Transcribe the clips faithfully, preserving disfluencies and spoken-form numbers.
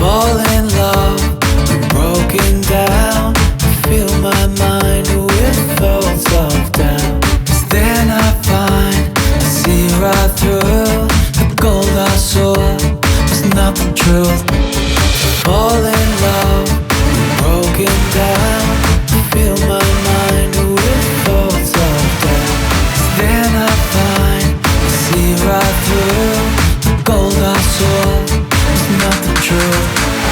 Fall in love, I'm broken down. I feel my mind with thoughts of doubt. 'Cause then I find, I see right through the gold I saw was not the truth. Fall in love, I'm broken down. I feel my mind with thoughts of doubt. 'Cause then I find, I see right through the gold I saw was not the truth.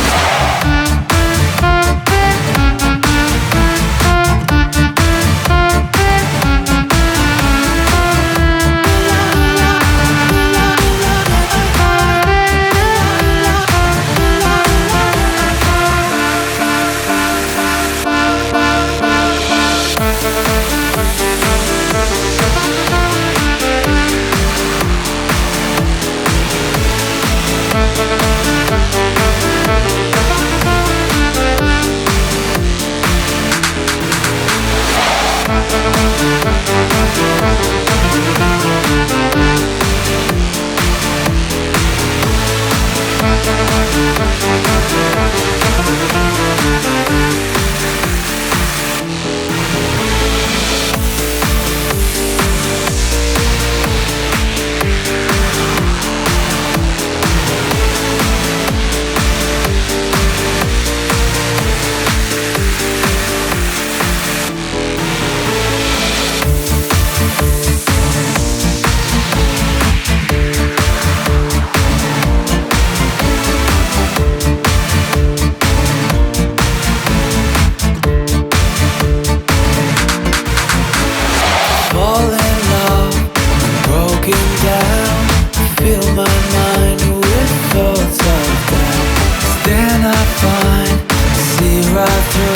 Fall in love, I'm broken down. I feel my mind with thoughts of doubt. 'Cause then I find, I see right through